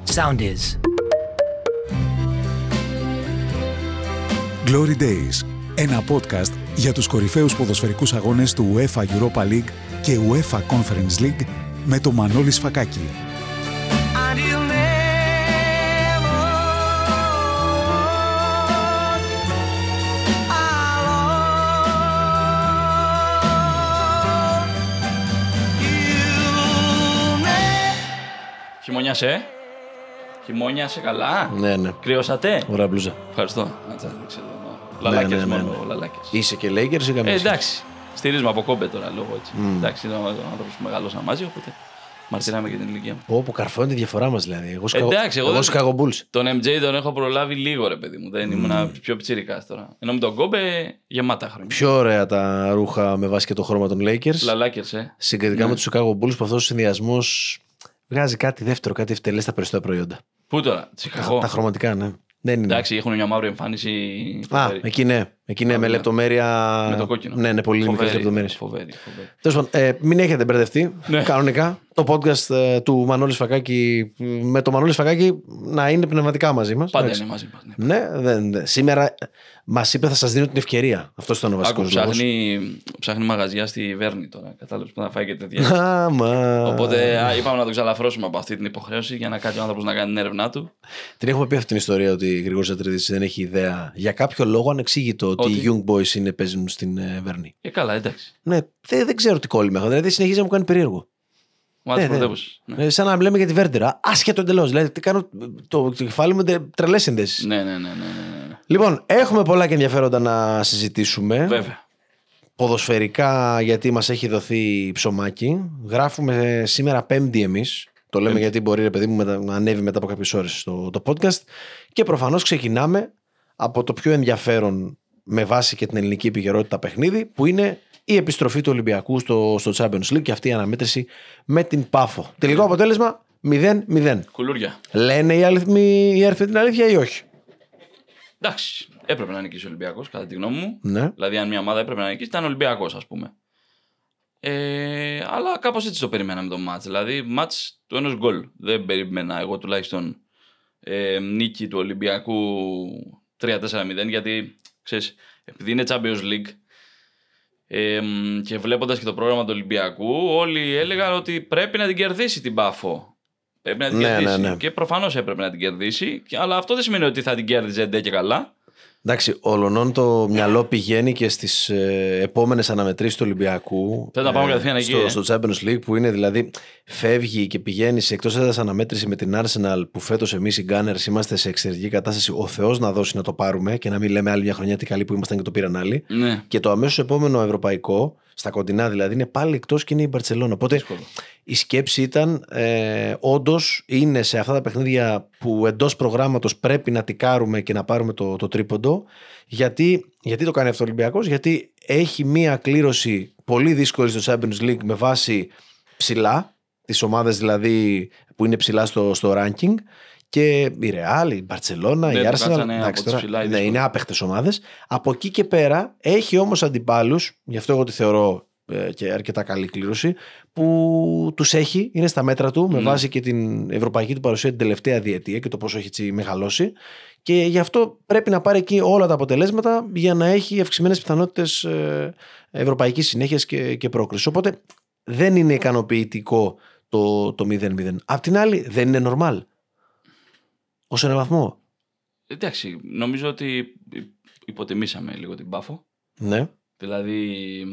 Sound is. Glory Days, ένα podcast για τους κορυφαίους ποδοσφαιρικούς αγώνες του UEFA Europa League και UEFA Conference League με το Μανώλη Σφακάκη. Χειμώνιασε καλά. Ναι. Κρυώσατε. Ωραία μπλούζα. Ευχαριστώ. Λαλάκες μόνο. Λαλάκες. Είσαι και Lakers ή καμία. Εντάξει. Στηρίζουμε από κόμπε τώρα λόγω έτσι. Εντάξει, είναι ο άνθρωπος που μεγαλώσαν μαζί, οπότε μαρτυράμε και την ηλικία μου. Όπου καρφώνει τη διαφορά μας δηλαδή. Εγώ εγώ Bulls. Τον MJ τον έχω προλάβει λίγο, ρε παιδί μου. Δεν ήμουν πιο πιτσιρικάς τώρα. Ενώ με τον κόμπε γεμάτα χρόνια. Πιο ωραία τα ρούχα με βάση και το χρώμα των Lakers. Λαλάκες, Συγκριτικά με τους Chicago Bulls που αυτός ο συνδυασμός βγάζει κάτι δεύτερο, κάτι ευτελές στα περισσότερα προϊόντα. Πού τώρα, Τα χρωματικά, ναι. Δεν είναι. Εντάξει, έχουν μια μαύρη εμφάνιση. Εκεί ναι, με λεπτομέρεια. Με το κόκκινο. Ναι, πολύ μικρές λεπτομέρειες. Φοβερή. Τέλος πάντων, μην έχετε μπερδευτεί. Κανονικά, το podcast του Μανώλη Σφακάκη με το Μανώλη Σφακάκη να είναι πνευματικά μαζί μας. Πάντα είναι μαζί μας. Ναι, σήμερα μας είπε θα σας δίνω την ευκαιρία. Αυτό ήταν ο βασικός λόγος. Ψάχνει μαγαζιά στη Βέρνη τώρα. Κατάλαβες που θα φάει και τέτοια. Οπότε είπαμε να το ξαλαφρώσουμε από αυτή την υποχρέωση για να κάτσει ο άνθρωπος να κάνει την έρευνά του. Την έχουμε πει αυτή την ιστορία ότι ο Γρηγόρης Ατρίδης δεν έχει ιδέα για κάποιο λόγο ανεξήγητο ότι οι Young Boys παίζουν στην Βέρνη. Καλά, εντάξει. Ναι, δεν ξέρω τι κόλλημα έχω. Δηλαδή συνεχίζει να μου κάνει περίεργο. Σαν να λέμε για τη Βέρντερα. Άσχετο εντελώς. Δηλαδή, το κεφάλι μου τρελές συνδέσεις. Ναι. Λοιπόν, έχουμε πολλά και ενδιαφέροντα να συζητήσουμε. Βέβαια. Ποδοσφαιρικά, γιατί μας έχει δοθεί ψωμάκι. Γράφουμε σήμερα Πέμπτη εμείς. Το λέμε γιατί μπορεί, ρε παιδί μου, να ανέβει μετά από κάποιες ώρες το podcast. Και προφανώς ξεκινάμε από το πιο ενδιαφέρον με βάση και την ελληνική επικαιρότητα παιχνίδι, που είναι η επιστροφή του Ολυμπιακού στο Champions League και αυτή η αναμέτρηση με την Πάφο. Τελικό αποτέλεσμα 0-0. Κουλούρια. Λένε οι αριθμοί την αλήθεια ή όχι? Εντάξει, έπρεπε να νικήσει ο Ολυμπιακός, κατά τη γνώμη μου. Ναι. Δηλαδή, αν μια ομάδα έπρεπε να νικήσει, ήταν Ολυμπιακός, ας πούμε. Αλλά κάπως έτσι το περιμέναμε το μάτς. Δηλαδή, μάτς του ενός γκολ. Δεν περίμενα εγώ τουλάχιστον νίκη του Ολυμπιακού 3-4-0, γιατί ξέρεις, επειδή είναι Champions League. Και βλέποντας και το πρόγραμμα του Ολυμπιακού, όλοι έλεγαν ότι πρέπει να την κερδίσει την Πάφο. Πρέπει να την κερδίσει. Ναι. Και προφανώς έπρεπε να την κερδίσει. Αλλά αυτό δεν σημαίνει ότι θα την κέρδιζε ντε και καλά. Εντάξει, όλων το μυαλό πηγαίνει και στις επόμενες αναμετρήσεις του Ολυμπιακού. Θέλω να πάμε κατευθείαν εκεί. Στο Champions League, που είναι δηλαδή φεύγει και πηγαίνει σε εκτός έδρας αναμέτρηση με την Arsenal, που φέτος εμείς οι Gunners είμαστε σε εξαιρετική κατάσταση. Ο Θεός να δώσει να το πάρουμε και να μην λέμε άλλη μια χρονιά τι καλή που ήμασταν και το πήραν άλλοι. Ναι. Και το αμέσως επόμενο ευρωπαϊκό, στα κοντινά δηλαδή, είναι πάλι εκτός και είναι η Μπαρτσελόνα. Οπότε η σκέψη ήταν όντως είναι σε αυτά τα παιχνίδια που εντός προγράμματος πρέπει να τικάρουμε και να πάρουμε το τρίποντο. Γιατί το κάνει αυτό ο Ολυμπιακός? Γιατί έχει μία κλήρωση πολύ δύσκολη στο Champions League με βάση ψηλά, τις ομάδες δηλαδή που είναι ψηλά στο ranking. Και η Real, η Barcelona, η Arsenal, είναι άπαιχτες ομάδες. Από εκεί και πέρα έχει όμως αντιπάλους, γι' αυτό εγώ τη θεωρώ και αρκετά καλή κλήρωση, που τους έχει, είναι στα μέτρα του, με βάση και την ευρωπαϊκή του παρουσία την τελευταία διετία και το πόσο έχει έτσι μεγαλώσει. Και γι' αυτό πρέπει να πάρει εκεί όλα τα αποτελέσματα για να έχει αυξημένες πιθανότητες ευρωπαϊκής συνέχειας και πρόκρισης. Οπότε δεν είναι ικανοποιητικό το 0-0. Απ' την άλλη, δεν είναι normal. Ως ένα βαθμό. Εντάξει, νομίζω ότι υποτιμήσαμε λίγο την Πάφο. Ναι. Δηλαδή,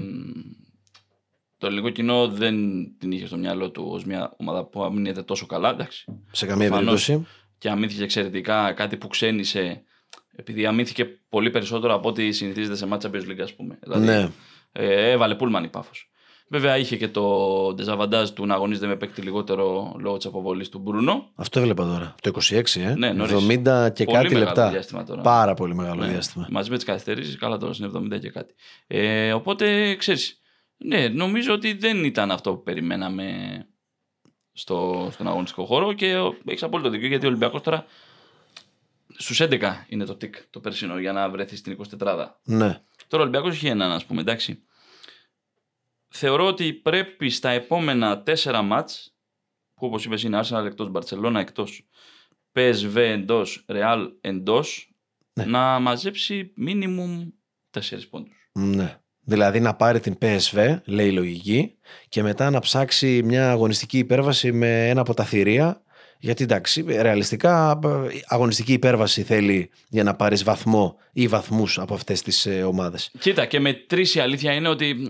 το ελληνικό κοινό δεν την είχε στο μυαλό του ως μια ομάδα που αμήνεται τόσο καλά. Εντάξει. Σε καμία περίπτωση. Και αμήνθηκε εξαιρετικά, κάτι που ξένησε, επειδή αμήνθηκε πολύ περισσότερο από ό,τι συνηθίζεται σε μάτσα Champions League, ας πούμε. Δηλαδή, ναι. Έβαλε πούλμαν η Πάφος. Βέβαια είχε και το ντεζαβαντάζ του να αγωνίζεται με παίκτη λιγότερο λόγω της αποβολής του Μπρούνο. Αυτό έβλεπα τώρα. Το 26, ναι, 70 και πολύ κάτι λεπτά. Τώρα. Πάρα πολύ μεγάλο διάστημα. Μαζί με τις καθυστερήσεις, καλά τώρα είναι 70 και κάτι. Οπότε ξέρεις, ναι, νομίζω ότι δεν ήταν αυτό που περιμέναμε στον αγωνιστικό χώρο και έχεις απόλυτο δίκιο, γιατί ο Ολυμπιακός τώρα στους 11 είναι το τικ το περσινό για να βρεθεί στην 24. Ναι. Τώρα ο Ολυμπιακός έχει έναν, ας πούμε, εντάξει. Θεωρώ ότι πρέπει στα επόμενα 4 μάτς, που όπως είπες είναι Arsenal εκτός, Barcelona εκτός, PSV εντός, Real εντός, Ναι. να μαζέψει minimum 4 πόντους. Ναι. Δηλαδή να πάρει την PSV, λέει η λογική, και μετά να ψάξει μια αγωνιστική υπέρβαση με ένα από τα θηρία. Γιατί εντάξει, ρεαλιστικά αγωνιστική υπέρβαση θέλει για να πάρεις βαθμό ή βαθμούς από αυτές τις ομάδες. Κοίτα, και με 3 η αλήθεια είναι ότι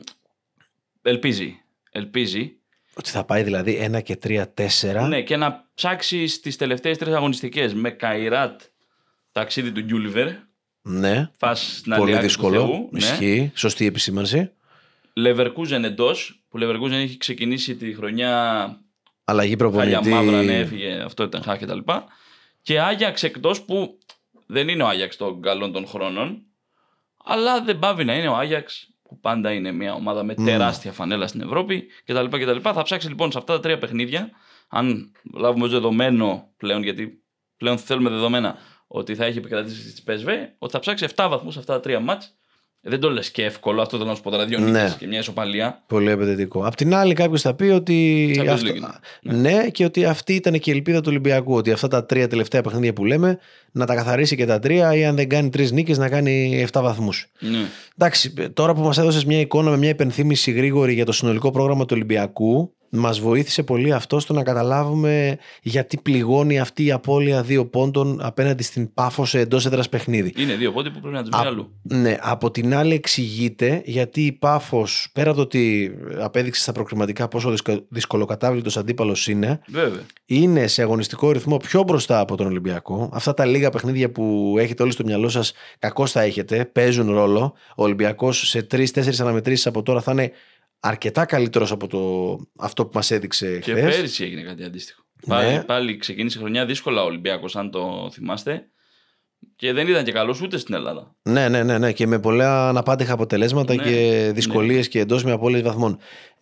ελπίζει. Ότι θα πάει δηλαδή 1 και 3-4. Ναι, και να ψάξει στις τελευταίες 3 αγωνιστικές με Καϊράτ, ταξίδι του Γκιούλιβερ. Ναι, Φας στην πολύ άλλη δύσκολο. του Θεού, Ισχύει, ναι. Σωστή επισήμανση. Leverkusen εντός, που Leverkusen έχει ξεκινήσει τη χρονιά Αλλαγή προπονητή. χάλια μαύρα, ναι, έφυγε, αυτό ήταν χά και τα λοιπά. Και Άγιαξ εκτός, που δεν είναι ο Άγιαξ των καλών των χρόνων, αλλά δεν πάβει να είναι ο Άγιαξ που πάντα είναι μια ομάδα με τεράστια φανέλα στην Ευρώπη κτλ. Θα ψάξει λοιπόν σε αυτά τα 3 παιχνίδια, αν λάβουμε ως δεδομένο πλέον, γιατί πλέον θέλουμε δεδομένα ότι θα έχει επικρατήσει στη PSV, ότι θα ψάξει 7 βαθμούς σε αυτά τα 3 μάτς. Δεν το λες και εύκολο, αυτό θέλω να σου πω τώρα. 2 νίκες και μια ισοπαλία. Πολύ απαιτητικό. Απ' την άλλη, κάποιος θα πει ότι. Ναι, και ότι αυτή ήταν και η ελπίδα του Ολυμπιακού. Ότι αυτά τα 3 τελευταία παιχνίδια που λέμε να τα καθαρίσει και τα 3, ή αν δεν κάνει 3 νίκες να κάνει 7 βαθμούς. Ναι. Εντάξει, τώρα που μας έδωσες μια εικόνα με μια υπενθύμηση γρήγορη για το συνολικό πρόγραμμα του Ολυμπιακού, μας βοήθησε πολύ αυτό στο να καταλάβουμε γιατί πληγώνει αυτή η απώλεια 2 πόντων απέναντι στην Πάφο σε εντός έδρας παιχνίδι. Είναι 2 πόντοι που πρέπει να τους βρει αλλού. Ναι, από την άλλη εξηγείται γιατί η Πάφος, πέρα από το ότι απέδειξε στα προκριματικά πόσο δυσκολοκατάβλητος αντίπαλος είναι, βέβαια, είναι σε αγωνιστικό ρυθμό πιο μπροστά από τον Ολυμπιακό. Αυτά τα λίγα παιχνίδια που έχετε όλοι στο μυαλό σας, κακώς τα έχετε, παίζουν ρόλο. Ο Ολυμπιακός σε 3-4 αναμετρήσεις από τώρα θα είναι αρκετά καλύτερος από αυτό που μας έδειξε και χθες. πέρυσι έγινε κάτι αντίστοιχο. Ναι. Πάλι ξεκίνησε χρονιά δύσκολα ο Ολυμπιακός, αν το θυμάστε. Και δεν ήταν και καλός ούτε στην Ελλάδα. Ναι. Και με πολλά αναπάντεχα αποτελέσματα και δυσκολίες και εντός με απώλειες βαθμών.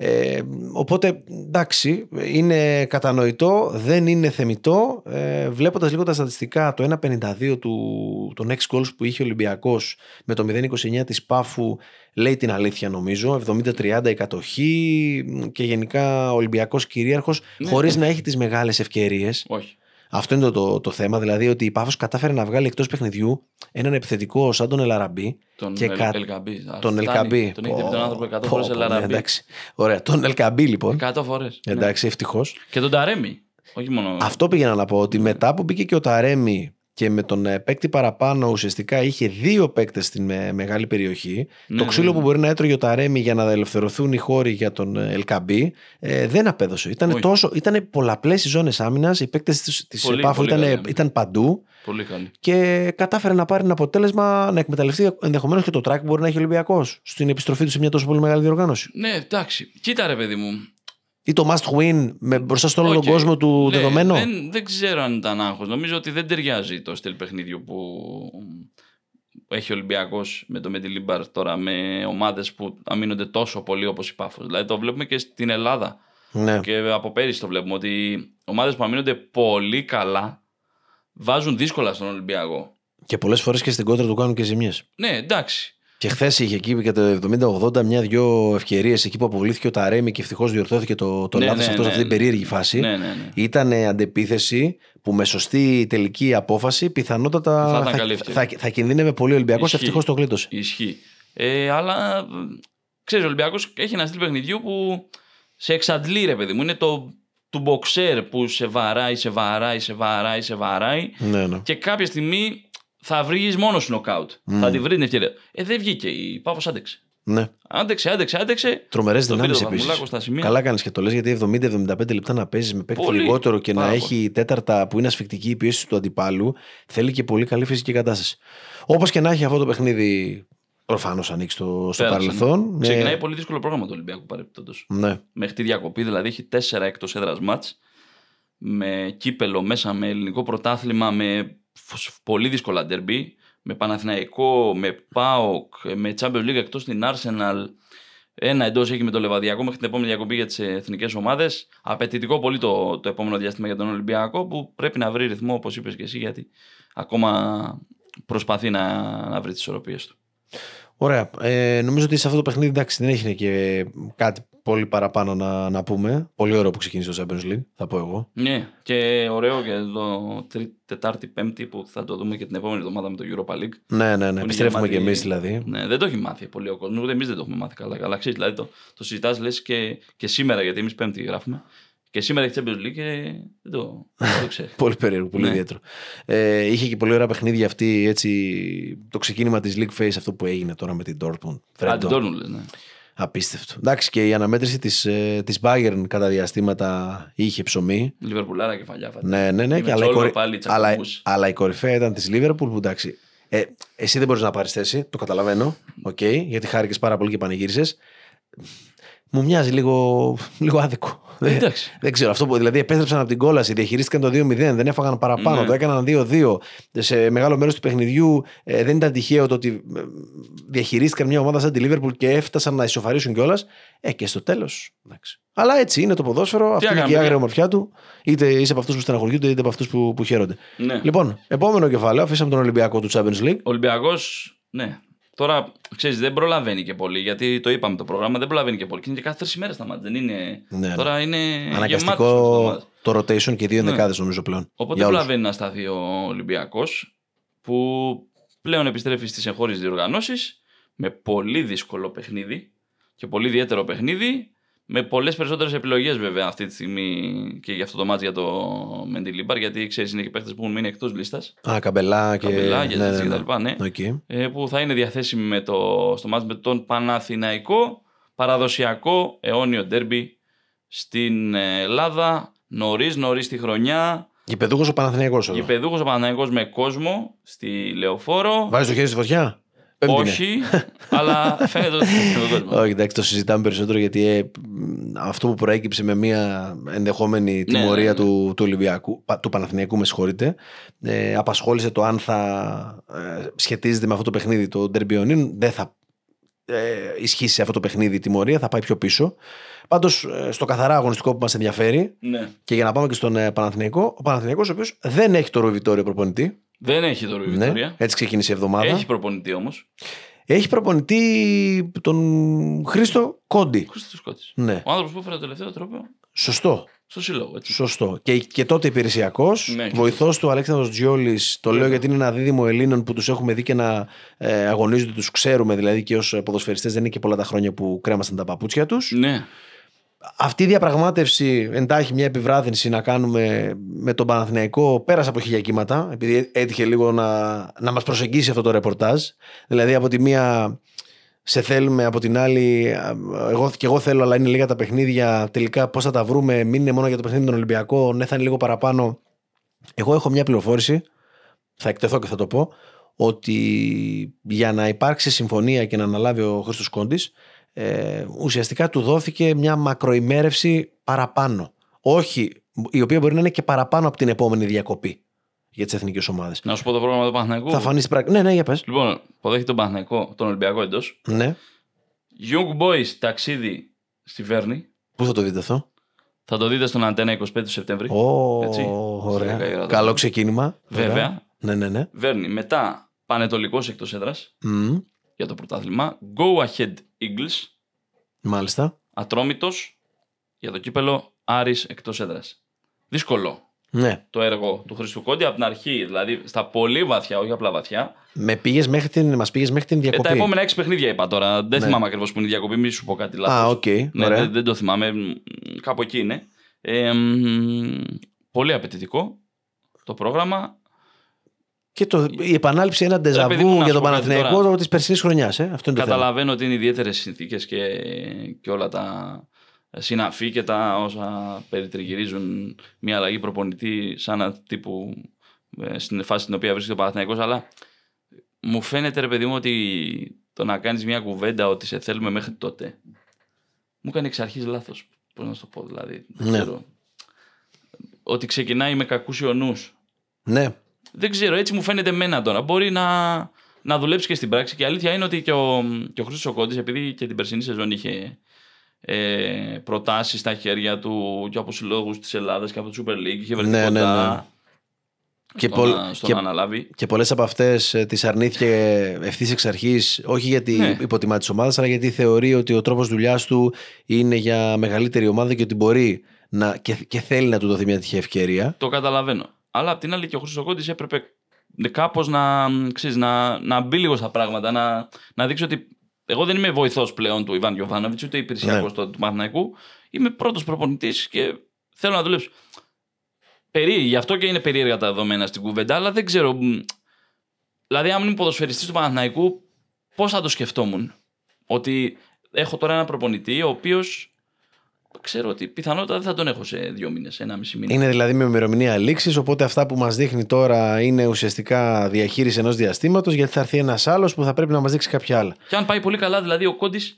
Οπότε εντάξει, είναι κατανοητό, δεν είναι θεμιτό. Βλέποντας λίγο τα στατιστικά, το 1,52 των 6 goals που είχε ο Ολυμπιακός με το 0,29 της Πάφου λέει την αλήθεια, νομίζω. 70-30 η κατοχή και γενικά ο Ολυμπιακός κυρίαρχος, χωρίς να έχει τις μεγάλες ευκαιρίες. Όχι. Αυτό είναι το θέμα, δηλαδή ότι η Πάφος κατάφερε να βγάλει εκτός παιχνιδιού έναν επιθετικό σαν τον Ελαραμπή. Τον Ελκαμπή. Τον Ελκαμπή. Τον έχει δει τον άνθρωπο 100 φορές Ελαραμπή. Εντάξει. Ωραία, τον Ελκαμπή λοιπόν. 100 φορές. Εντάξει, ευτυχώς. Και τον Ταρέμι. Όχι μόνο. Αυτό πήγαινα να πω, ότι μετά που μπήκε και ο Ταρέμι και με τον παίκτη παραπάνω ουσιαστικά είχε 2 παίκτες στην μεγάλη περιοχή. Το ξύλο που μπορεί να έτρωγε ο Ταρέμι για να ελευθερωθούν οι χώροι για τον Ελκαμπή δεν απέδωσε. Ήταν πολλαπλές οι ζώνες άμυνας, οι παίκτες της Πάφου ήταν παντού. Πολύ καλή. Και κατάφερε να πάρει ένα αποτέλεσμα, να εκμεταλλευτεί ενδεχομένως και το τράκ που μπορεί να έχει ο Ολυμπιακός στην επιστροφή του σε μια τόσο πολύ μεγάλη διοργάνωση. Ναι, εντάξει. Κοίτα ρε παιδί μου. Ή το must win μπροστά στον όλο τον κόσμο του δεδομένο. Δεν ξέρω αν ήταν άγχος. Νομίζω ότι δεν ταιριάζει το στυλ παιχνίδιου που έχει ο Ολυμπιακός με το Μεντιλίμπαρ τώρα, με ομάδες που αμήνονται τόσο πολύ όπως η Πάφος. Δηλαδή το βλέπουμε και στην Ελλάδα. Ναι. Και από πέρυσι το βλέπουμε ότι ομάδες που αμήνονται πολύ καλά βάζουν δύσκολα στον Ολυμπιακό. Και πολλές φορές και στην κόντρα του κάνουν και ζημιές. Ναι, εντάξει. Και χθες είχε εκεί και το 70-80 μια-δυο ευκαιρίες εκεί που αποβλήθηκε ο Ταρέμι και ευτυχώς διορθώθηκε το λάθος αυτό σε αυτή την περίεργη φάση. Ναι. Ήταν αντεπίθεση που με σωστή τελική απόφαση πιθανότατα θα κινδύνευε πολύ ο Ολυμπιακός. Ευτυχώς το γλίτωσε. Ισχύει. Αλλά ξέρεις, ο Ολυμπιακός έχει ένα στυλ παιχνιδιού που σε εξαντλεί, ρε παιδί μου. Είναι του μποξέρ που σε βαράει. Ναι. Και κάποια στιγμή θα βρεις μόνο σου νοκάουτ. Θα τη βρει την ευκαιρία. Δεν βγήκε. Η Πάφος άντεξε. Ναι. Άντεξε. Τρομερές δυνάμεις επίσης. Καλά κάνεις και το λες, γιατί 70-75 λεπτά να παίζεις με παίκτη λιγότερο και να έχει τέταρτα που είναι ασφικτική η πίεση του αντιπάλου, θέλει και πολύ καλή φυσική κατάσταση. Όπως και να έχει αυτό το παιχνίδι, προφανώς ανοίξει στο παρελθόν. Ξεκινάει πολύ δύσκολο πρόγραμμα του Ολυμπιακού παρεπτόντως. Ναι. Μέχρι τη διακοπή, δηλαδή έχει 4 εκτός έδρας μάτς, με κύπελο μέσα, με ελληνικό πρωτάθλημα, με πολύ δύσκολα ντερμπι, με Παναθηναϊκό, με ΠΑΟΚ, με Champions League εκτός την Arsenal. Ένα εντός έχει με το Λεβαδιακό μέχρι την επόμενη διακοπή για τις εθνικές ομάδες. Απαιτητικό πολύ το επόμενο διάστημα για τον Ολυμπιακό, που πρέπει να βρει ρυθμό, όπως είπες και εσύ, γιατί ακόμα προσπαθεί να βρει τις ισορροπίες του. Ωραία. Νομίζω ότι σε αυτό το παιχνίδι εντάξει, δεν έχει και κάτι πολύ παραπάνω να πούμε. Πολύ ωραίο που ξεκίνησε το Champions League, θα πω εγώ. Ναι, και ωραίο και το Τετάρτη, Πέμπτη που θα το δούμε και την επόμενη εβδομάδα με το Europa League. Ναι. Επιστρέφουμε κι εμείς δηλαδή. Ναι, δεν το έχει μάθει πολύ ο κόσμος, ούτε εμείς δεν το έχουμε μάθει καλά. Καλά, ξέρεις, δηλαδή το συζητάς λες και σήμερα, γιατί εμείς Πέμπτη γράφουμε. Και σήμερα έχει Champions League και δεν το ξέρει. Πολύ περίεργο, πολύ ιδιαίτερο. Είχε και πολύ ωραία παιχνίδια αυτή, έτσι, το ξεκίνημα της League Phase, αυτό που έγινε τώρα με την Dortmund. Την Dortmund λες, ναι. Απίστευτο. Εντάξει, και η αναμέτρηση της Bayern κατά διαστήματα είχε ψωμί. Λιβερπουλάρα κεφαλιά. Ναι. Και αλλά η κορυφαία ήταν της Liverpool που εντάξει. Εσύ δεν μπορείς να πάρεις θέση, το καταλαβαίνω. Okay, γιατί χάρηκες πάρα πολύ και πανηγύρισες. Μου μοιάζει λίγο άδικο. Δεν ξέρω. Αυτό που δηλαδή επέστρεψαν από την κόλαση, διαχειρίστηκαν το 2-0, δεν έφαγαν παραπάνω, το έκαναν 2-2. Σε μεγάλο μέρος του παιχνιδιού δεν ήταν τυχαίο το ότι διαχειρίστηκαν μια ομάδα σαν τη Liverpool και έφτασαν να ισοφαρίσουν κιόλας. Και στο τέλος. Αλλά έτσι είναι το ποδόσφαιρο, αυτή είναι και η άγρια ομορφιά του. Είτε είσαι από αυτούς που στεναχωριούνται, είτε από αυτούς που χαίρονται. Ναι. Λοιπόν, επόμενο κεφάλαιο, αφήσαμε τον Ολυμπιακό του Champions League. Ολυμπιακός, ναι. Τώρα, ξέρεις, δεν προλαβαίνει και πολύ, γιατί το είπαμε το πρόγραμμα, δεν προλαβαίνει και πολύ. Και είναι και κάθε 3 ημέρες τα μάτια. Δεν είναι. Ναι. Τώρα είναι. Αναγκαστικό το rotation και 2 ενδεκάδες νομίζω πλέον. Οπότε δεν προλαβαίνει να σταθεί ο Ολυμπιακός, που πλέον επιστρέφει στις εγχώριες διοργανώσεις με πολύ δύσκολο παιχνίδι και πολύ ιδιαίτερο παιχνίδι. Με πολλές περισσότερες επιλογές βέβαια αυτή τη στιγμή και για αυτό το μάτς για το Μεντιλίμπαρ, γιατί ξέρεις είναι και παίχτες που έχουν μείνει εκτός λίστας. Καμπελά και τα λοιπά, ναι. Okay. Που θα είναι διαθέσιμοι στο μάτς με τον Παναθηναϊκό, παραδοσιακό αιώνιο ντέρμπι στην Ελλάδα, νωρίς τη χρονιά. Γηπεδούχος ο Παναθηναϊκός. Γηπεδούχος ο Παναθηναϊκός με κόσμο στη Λεωφόρο. Βάζεις το χέρι στη φωτιά. Όχι, αλλά φαίνεται ότι είναι ο κόσμος. Όχι, εντάξει, το συζητάμε περισσότερο γιατί αυτό που προέκυψε με μια ενδεχόμενη τιμωρία του Ολυμπιακού, του Παναθηναϊκού, με συγχωρείτε, απασχόλησε το αν θα σχετίζεται με αυτό το παιχνίδι το Ντερμπι. Δεν θα ισχύσει σε αυτό το παιχνίδι η τιμωρία, θα πάει πιο πίσω. Πάντως στο καθαρά αγωνιστικό που μας ενδιαφέρει, και για να πάμε και στον Παναθηναϊκό, ο Παναθηναϊκός ο οποίος δεν έχει το Ρούι Βιτόρια προπονητή. Δεν έχει το Ρούι Βιτόρια. Έτσι ξεκίνησε η εβδομάδα. Έχει προπονητή όμως. Έχει προπονητή τον Χρήστο Κόντι. Χρήστος Κόντις. Ναι. Ο άνθρωπος που έφερε το τελευταίο τρόπο. Σωστό. Στο σύλλογο. Έτσι. Σωστό. Και τότε υπηρεσιακός. Βοηθός του Αλέξανδρος Τζιόλης. Το λέω γιατί είναι ένα δίδυμο Ελλήνων που τους έχουμε δει και να αγωνίζονται. Τους ξέρουμε δηλαδή και ως ποδοσφαιριστές. Δεν είναι και πολλά τα χρόνια που κρέμασαν τα παπούτσια τους. Ναι. Αυτή η διαπραγμάτευση εντάχει μια επιβράδυνση να κάνουμε με τον Παναθηναϊκό πέρασε από χίλια κύματα, επειδή έτυχε λίγο να μας προσεγγίσει αυτό το ρεπορτάζ. Δηλαδή από τη μία σε θέλουμε, από την άλλη εγώ θέλω, αλλά είναι λίγα τα παιχνίδια, τελικά πώς θα τα βρούμε, μην είναι μόνο για το παιχνίδι τον Ολυμπιακό, ναι θα είναι λίγο παραπάνω. Εγώ έχω μια πληροφόρηση, θα εκτεθώ και θα το πω, ότι για να υπάρξει συμφωνία και να αναλάβει ο Χρήστος Κόντις, ουσιαστικά του δόθηκε μια μακροημέρευση παραπάνω. Όχι, η οποία μπορεί να είναι και παραπάνω από την επόμενη διακοπή για τις εθνικές ομάδες. Να σου πω το πρόγραμμα του Παναθηναϊκού. Θα φανεί στην πράξη. Ναι, για πες. Λοιπόν, υποδέχεται τον Παναθηναϊκό, τον Ολυμπιακό εντός. Ναι. Young Boys ταξίδι στη Βέρνη. Πού θα το δείτε αυτό? Θα το δείτε στον Αντένα 25 του Σεπτέμβρη. Ωραία. Καλό ξεκίνημα. Βέβαια. Ναι. Βέρνη. Μετά Πανετολικός εκτός έδρας. Για το πρωτάθλημα. Go Ahead Eagles. Μάλιστα. Ατρόμητος για το κύπελο Άρης εκτός έδρας. Δύσκολο το έργο του Χρήστου Κόντι από την αρχή, δηλαδή στα πολύ βαθιά, όχι απλά βαθιά. Μας πήγες μέχρι την διακοπή. Τα επόμενα 6 παιχνίδια είπα τώρα. Δεν θυμάμαι ακριβώς που είναι η διακοπή, μη σου πω κάτι λάθος. Δεν το θυμάμαι. Κάπου εκεί είναι. Πολύ απαιτητικό το πρόγραμμα. Και η επανάληψη ένα ντεζαβού για τον Παναθηναϊκό της περσινής χρονιάς. Καταλαβαίνω ότι είναι ιδιαίτερες συνθήκες και όλα τα συναφή και τα όσα περιτριγυρίζουν μια αλλαγή προπονητή σαν τύπου στην φάση στην οποία βρίσκεται ο Παναθηναϊκός, αλλά μου φαίνεται ρε παιδί μου ότι το να κάνεις μια κουβέντα ότι σε θέλουμε μέχρι τότε μου κάνει εξ αρχής λάθος. Πώς να σου το πω δηλαδή. Δεν ξέρω. Ότι ξεκινάει με κακούς ιονούς. Ναι. Δεν ξέρω, έτσι μου φαίνεται εμένα τώρα. Μπορεί να δουλέψει και στην πράξη. Και η αλήθεια είναι ότι και ο Χρήστος Κόντις, επειδή και την περσινή σεζόν είχε προτάσεις στα χέρια του και από συλλόγους της Ελλάδας και από το Super League, είχε βρεθεί κοντά. στο να αναλάβει. Και πολλές από αυτές τις αρνήθηκε ευθύς εξ αρχής, όχι γιατί υποτιμά της ομάδας, αλλά γιατί θεωρεί ότι ο τρόπος δουλειάς του είναι για μεγαλύτερη ομάδα και ότι μπορεί και θέλει να του δοθεί μια τυχαία ευκαιρία. Το καταλαβαίνω. Αλλά απ' την άλλη και ο Χρυσοκόντης έπρεπε κάπως να μπει λίγο στα πράγματα, να δείξει ότι εγώ δεν είμαι βοηθός πλέον του Ιβάν Γιοβάνοβιτς, ούτε υπηρεσιακός του Παναθηναϊκού. Είμαι πρώτος προπονητής και θέλω να δουλέψω. Γι' αυτό και είναι περίεργα τα δεδομένα στην κουβέντα, αλλά δεν ξέρω. Δηλαδή, αν ήμουν ποδοσφαιριστής του Παναθηναϊκού, πώς θα το σκεφτόμουν? Ότι έχω τώρα ένα προπονητή, ο οποίος ξέρω ότι πιθανότατα δεν θα τον έχω σε 2 μήνες, 1,5 μήνα. Είναι δηλαδή με ημερομηνία λήξης, οπότε αυτά που μας δείχνει τώρα είναι ουσιαστικά διαχείριση ενός διαστήματος, γιατί θα έρθει ένας άλλος που θα πρέπει να μας δείξει κάποια άλλα. Και αν πάει πολύ καλά, δηλαδή ο Κόντης,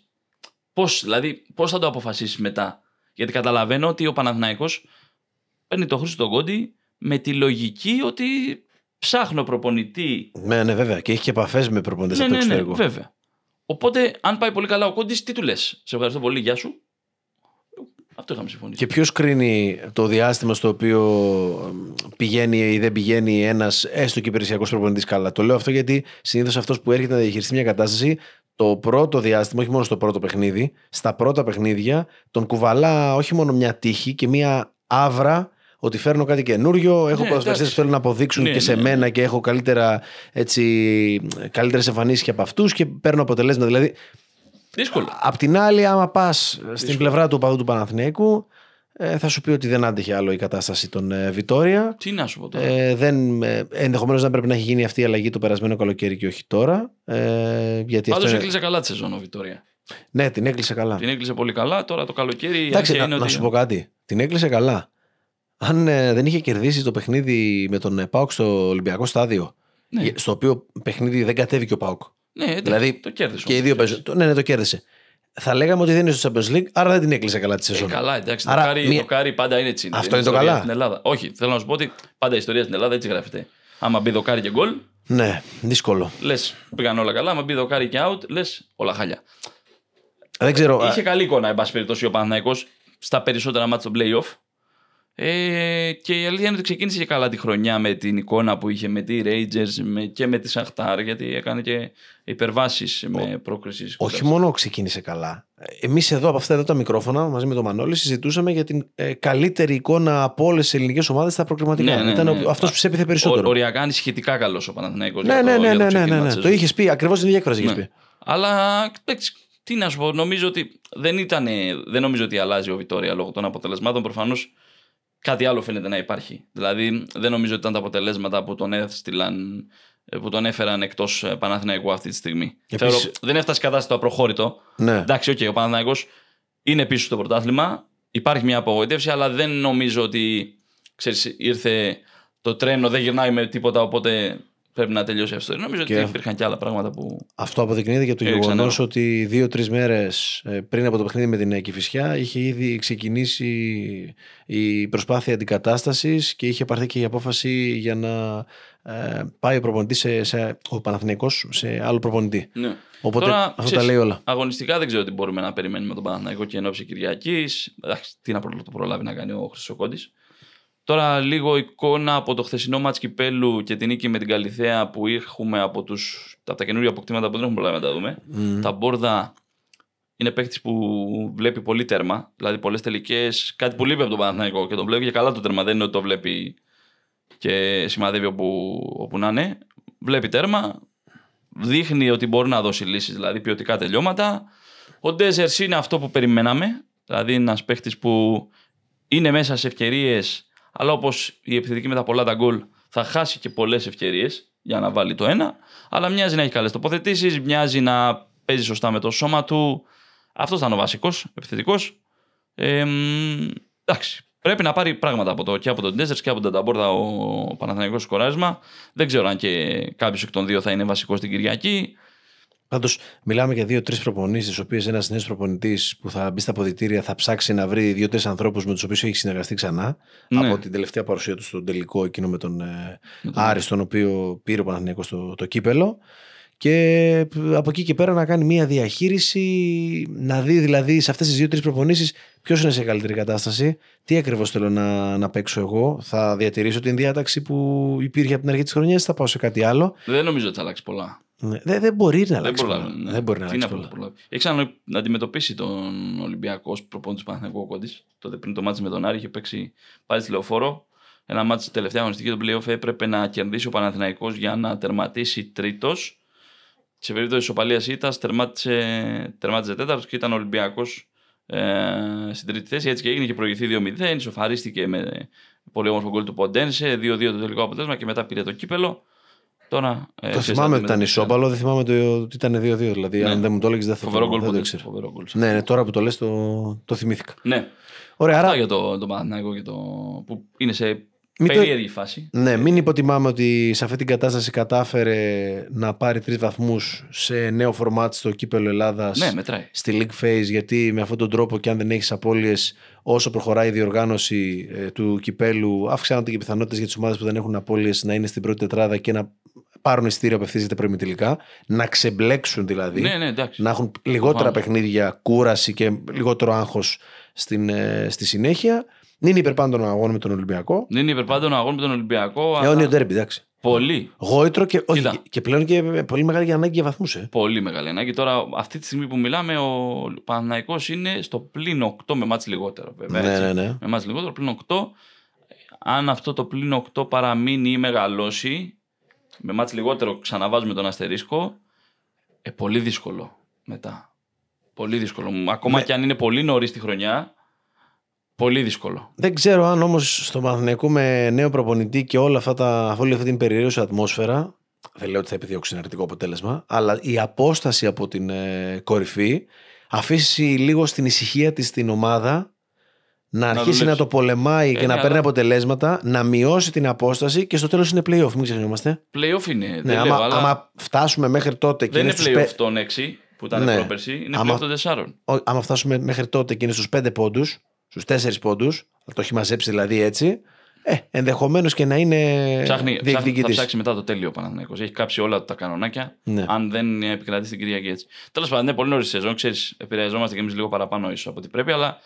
πώς θα το αποφασίσει μετά? Γιατί καταλαβαίνω ότι ο Παναθηναϊκός παίρνει το Χρήστο Κόντι με τη λογική ότι ψάχνω προπονητή. Ναι, βέβαια. Και έχει και επαφές με προπονητές από το εξωτερικό. Βέβαια. Οπότε, αν πάει πολύ καλά ο Κόντις, τι του λες? Σε ευχαριστώ πολύ, γεια σου. Αυτό είχαμε συμφωνήσει. Και ποιος κρίνει το διάστημα στο οποίο πηγαίνει ή δεν πηγαίνει ένας έστω και υπηρεσιακός προπονητής καλά? Το λέω αυτό γιατί συνήθως αυτός που έρχεται να διαχειριστεί μια κατάσταση, το πρώτο διάστημα, όχι μόνο στο πρώτο παιχνίδι, στα πρώτα παιχνίδια, τον κουβαλά όχι μόνο μια τύχη και μια άβρα ότι φέρνω κάτι καινούριο. Έχω ποδοσφαιριστές που θέλουν να αποδείξουν και σε μένα και έχω καλύτερες εμφανίσεις και από αυτούς και παίρνω αποτελέσματα. Δηλαδή. Δύσκολο. Απ' την άλλη, άμα πας στην πλευρά του οπαδού του Παναθηναϊκού, θα σου πει ότι δεν άντεχε άλλο η κατάσταση των Βιτόρια. Τι να σου πω τώρα. Ενδεχομένως να πρέπει να έχει γίνει αυτή η αλλαγή το περασμένο καλοκαίρι και όχι τώρα. Πάντως έκλεισε καλά τη σεζόν ο Βιτόρια. Ναι, την έκλεισε καλά. Την έκλεισε πολύ καλά. Τώρα το καλοκαίρι. Εντάξει, να σου πω κάτι. Την έκλεισε καλά. Αν δεν είχε κερδίσει το παιχνίδι με τον ΠΑΟΚ στο Ολυμπιακό Στάδιο, στο οποίο παιχνίδι δεν κατέβηκε ο ΠΑΟΚ. Ναι, δηλαδή το κέρδισε. Και οι δύο παίζουν. Ναι, το κέρδισε. Θα λέγαμε ότι δεν είναι στο Champions League, άρα δεν την έκλεισε καλά τη σεζόν. Καλά, εντάξει. Άρα, το κάρι πάντα είναι έτσι. Αυτό είναι το καλά. Στην Ελλάδα. Όχι, θέλω να σου πω ότι πάντα η ιστορία στην Ελλάδα έτσι γράφεται. Άμα μπει δοκάρι και γκολ. Ναι, δύσκολο. Λες πήγαν όλα καλά. Άμα μπει δοκάρι και out, λες όλα χάλια. Δεν ξέρω. Είχε καλή εικόνα, εν πάση περιπτώσει, ο Παναθηναϊκός στα περισσότερα μάτια στο play-off. Και η αλήθεια είναι ότι ξεκίνησε και καλά τη χρονιά με την εικόνα που είχε με τη Rangers και με τη Σαχτάρ, γιατί έκανε και υπερβάσεις με πρόκριση. Όχι μόνο ξεκίνησε καλά. Εμείς εδώ από αυτά εδώ τα μικρόφωνα μαζί με τον Μανώλη συζητούσαμε για την καλύτερη εικόνα από όλες τις ελληνικές ομάδες στα προκριματικά. Ήταν αυτός που σε έπιθε περισσότερο. Οριακά είναι σχετικά καλός ο Παναθηναϊκός. Ναι. Το είχες πει, ακριβώς την ίδια έκφραση είχες πει. Αλλά τι να σου πω, νομίζω ότι δεν νομίζω ότι αλλάζει ο Βιτόρια λόγω των αποτελεσμάτων. Προφανώς κάτι άλλο φαίνεται να υπάρχει. Δηλαδή, δεν νομίζω ότι ήταν τα αποτελέσματα που τον έφεραν εκτός Παναθηναϊκού αυτή τη στιγμή. Επίσης, δεν έφτασε κατάσταση το απροχώρητο. Ναι. Εντάξει, ο Παναθηναϊκός είναι πίσω στο πρωτάθλημα. Υπάρχει μια απογοήτευση, αλλά δεν νομίζω ότι ήρθε το τρένο, δεν γυρνάει με τίποτα, οπότε πρέπει να τελειώσει αυτό. Νομίζω ότι υπήρχαν και άλλα πράγματα που. Αυτό αποδεικνύεται και από το γεγονός ότι 2-3 μέρες πριν από το παιχνίδι με την Κηφισιά είχε ήδη ξεκινήσει η προσπάθεια αντικατάστασης και είχε πάρθει και η απόφαση για να πάει ο προπονητής ο Παναθηναϊκός σε άλλο προπονητή. Ναι. Οπότε τώρα, αυτό τα λέει όλα. Αγωνιστικά δεν ξέρω τι μπορούμε να περιμένουμε τον Παναθηναϊκό και εν ώψη Κυριακής. Τι να προλάβει να κάνει ο Χρυσοκόντης. Τώρα λίγο εικόνα από το χθεσινό μάτς Κυπέλλου και την νίκη με την Καλιθέα που έχουμε από τα καινούργια αποκτήματα που δεν έχουμε προλάβει να τα δούμε. Τα Μπόρδα είναι παίκτης που βλέπει πολύ τέρμα, δηλαδή πολλές τελικές, κάτι που λείπει από τον Παναθηναϊκό και το βλέπει και καλά το τέρμα, δεν είναι ότι το βλέπει και σημαδεύει όπου να είναι. Βλέπει τέρμα, δείχνει ότι μπορεί να δώσει λύσεις, δηλαδή ποιοτικά τελειώματα. Ο Ντέζερς είναι αυτό που περιμέναμε, δηλαδή ένας παίκτης που είναι μέσα σε ευκαιρίες. Αλλά όπως η επιθετική με τα πολλά τα γκολ θα χάσει και πολλές ευκαιρίες για να βάλει το ένα. Αλλά μοιάζει να έχει καλές τοποθετήσεις, μοιάζει να παίζει σωστά με το σώμα του. Αυτός ήταν ο βασικός επιθετικός. Εντάξει, πρέπει να πάρει πράγματα και από τον Ντέζερς και από τον Ταμπόρδα ο Παναθηναϊκός σκοράρισμα. Δεν ξέρω αν και κάποιος εκ των δύο θα είναι βασικός την Κυριακή. Πάντως, μιλάμε για 2-3 προπονήσεις, τις οποίες ένας νέος προπονητής που θα μπει στα αποδυτήρια θα ψάξει να βρει 2-3 ανθρώπους με τους οποίους έχει συνεργαστεί ξανά. Ναι. Από την τελευταία παρουσία του στον τελικό εκείνο με τον Άρη, τον οποίο πήρε ο Παναθηναϊκός το κύπελο. Και από εκεί και πέρα να κάνει μια διαχείριση, να δει δηλαδή σε αυτές τις 2-3 προπονήσεις ποιος είναι σε καλύτερη κατάσταση, τι ακριβώς θέλω να παίξω εγώ, θα διατηρήσω την διάταξη που υπήρχε από την αρχή της χρονιάς, θα πάω σε κάτι άλλο. Δεν νομίζω ότι θα αλλάξει πολλά. Δεν μπορεί να αλλάξει πολλά. Ναι. Δεν μπορεί να αλλάξει πολλά. Έχει αντιμετωπίσει τον Ολυμπιακό ως προπονητής του Παναθηναϊκού ο Κόντης. Τότε πριν το μάτς με τον Άρη είχε παίξει πάλι στη Λεωφόρο. Ένα μάτς τελευταία αγωνιστική του play-off έπρεπε να κερδίσει ο Παναθηναϊκός για να τερματίσει τρίτος. Σε περίπτωση ισοπαλίας ήττας τερμάτιζε τέταρτος και ήταν ο Ολυμπιακός στην τρίτη θέση. Έτσι και έγινε και προηγηθεί 2-0. Ισοφαρίστηκε με πολύ όμορφο γκολ του Ποντένσε. 2-2 το τελικό αποτέλεσμα και μετά πήρε το κύπελο. Τώρα, το θυμάμαι ότι ήταν ισόπαλο, δεν θυμάμαι ότι ήταν 2-2. Δηλαδή, αν δεν μου το έλεγες, δεν θα το ήξερα. Ναι, τώρα που το λες το θυμήθηκα. Ναι. Ωραία, αυτά για το Παναθηναϊκό και που είναι σε περίεργη φάση. Ναι, μην υποτιμάμε ότι σε αυτή την κατάσταση κατάφερε να πάρει 3 βαθμούς σε νέο φορμάτ στο κύπελο Ελλάδας. Ναι, μετράει. Στη League Phase, γιατί με αυτόν τον τρόπο και αν δεν έχεις απώλειες, όσο προχωράει η διοργάνωση του κυπέλου, αυξάνονται και οι πιθανότητες για τις ομάδες που δεν έχουν απώλειες να είναι στην πρώτη τετράδα και να πάρουν εισιτήριο απευθείας προημιτελικά, να ξεμπλέξουν δηλαδή, να έχουν λιγότερα παιχνίδια, κούραση και λιγότερο άγχος στη συνέχεια. Είναι υπερπάντων αγώνα με τον Ολυμπιακό. Είναι υπερπάντων αγώνα με τον Ολυμπιακό. Αιώνιο ντέρμπι, εντάξει. Πολύ. Γόητρο και πλέον και πολύ μεγάλη ανάγκη για βαθμούς. Πολύ μεγάλη ανάγκη. Τώρα, αυτή τη στιγμή που μιλάμε, ο Παναθηναϊκός είναι στο πλην 8 με μάτς λιγότερο. Βέβαια, ναι. Με μάτς λιγότερο, πλην 8. Αν αυτό το πλην 8 παραμείνει ή μεγαλώσει, με μάτς λιγότερο ξαναβάζουμε τον αστερίσκο, πολύ δύσκολο μετά. Πολύ δύσκολο. Ακόμα και αν είναι πολύ νωρίς τη χρονιά. Πολύ δύσκολο. Δεν ξέρω αν όμως στο Παναθηναϊκό με νέο προπονητή και όλη αυτή την περιραίωση ατμόσφαιρα, δεν λέω ότι θα επιδιώξει ένα αρνητικό αποτέλεσμα, αλλά η απόσταση από την κορυφή αφήσει λίγο στην ησυχία της την ομάδα να αρχίσει να το πολεμάει και να παίρνει αποτελέσματα, να μειώσει την απόσταση και στο τέλος είναι play-off. Μην ξεχνιόμαστε. Play-off είναι. Ναι, άμα φτάσουμε μέχρι τότε. Δεν είναι play-off των 6 που ήταν πρόπερση, είναι play-off των 4. Άμα φτάσουμε μέχρι τότε και είναι στους 5 πόντους. Στους 4 πόντους, θα το έχει μαζέψει δηλαδή έτσι, ενδεχομένως και να είναι διεκδικητής. Θα ψάξει μετά το τέλειο ο Παναθηναϊκός. Έχει κάψει όλα τα κανονάκια, αν δεν επικρατήσει την Κυριακή έτσι. Τέλος πάντων, είναι πολύ νωρίς σεζόν. Ξέρεις, επηρεαζόμαστε κι εμείς λίγο παραπάνω ίσως από ό,τι πρέπει, αλλά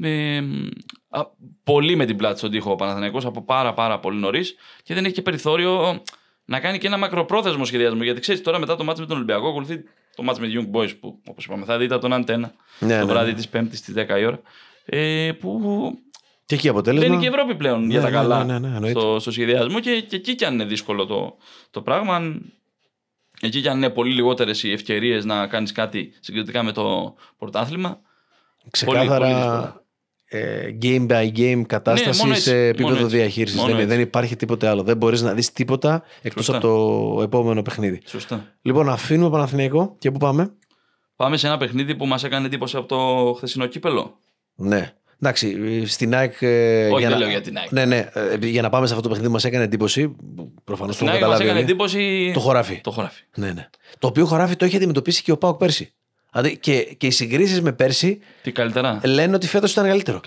πολύ με την πλάτη στον τοίχο ο Παναθηναϊκός από πάρα πολύ νωρίς και δεν έχει και περιθώριο να κάνει και ένα μακροπρόθεσμο σχεδιασμό. Γιατί ξέρεις, τώρα μετά το μάτς με τον Ολυμπιακό ακολουθεί το μάτς με Young Boys που, όπως είπαμε, θα δείτε τον Αντένα το βράδυ της Πέμπτης στις 10 η ώρα. Που και εκεί αποτέλεσμα. Δεν είναι και η Ευρώπη πλέον για τα καλά στο σχεδιασμό και εκεί κι αν είναι δύσκολο το πράγμα. Εκεί κι αν είναι πολύ λιγότερες οι ευκαιρίες να κάνεις κάτι συγκριτικά με το πρωτάθλημα. Ξεκάθαρα game by game κατάσταση σε επίπεδο διαχείρισης. Δεν υπάρχει τίποτε άλλο. Δεν μπορείς να δεις τίποτα εκτός από το επόμενο παιχνίδι. Σωστά. Λοιπόν, αφήνουμε Παναθηναϊκό και πού πάμε? Πάμε σε ένα παιχνίδι που μας έκανε εντύπωση από το χθεσινό κύπελο. Ναι. Εντάξει, στην ΑΕΚ. Όχι, δεν λέω για την ΑΕΚ. Ναι, για να πάμε σε αυτό το παιχνίδι που μας έκανε εντύπωση. Προφανώς το καταλάβει. Μας έκανε εντύπωση. Το χωράφι. Ναι. Το οποίο χωράφι το είχε αντιμετωπίσει και ο ΠΑΟΚ πέρσι. Δηλαδή και οι συγκρίσεις με πέρσι. Τι καλύτερα. Λένε ότι φέτος ήταν καλύτερο.